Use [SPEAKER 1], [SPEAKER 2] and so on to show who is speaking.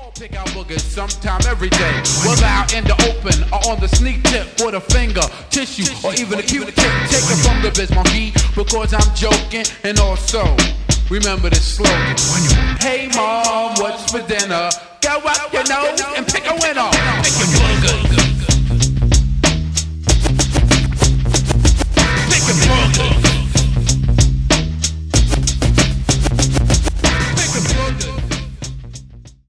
[SPEAKER 1] Pick out boogers sometime every day. Whether out in the open or on the sneak tip with a finger, tissue, or even a Q-tip. Take it from the biz monkey because I'm joking. And also, remember this slogan. Hey mom, what's for dinner? Go up your nose and pick a winner. Pick a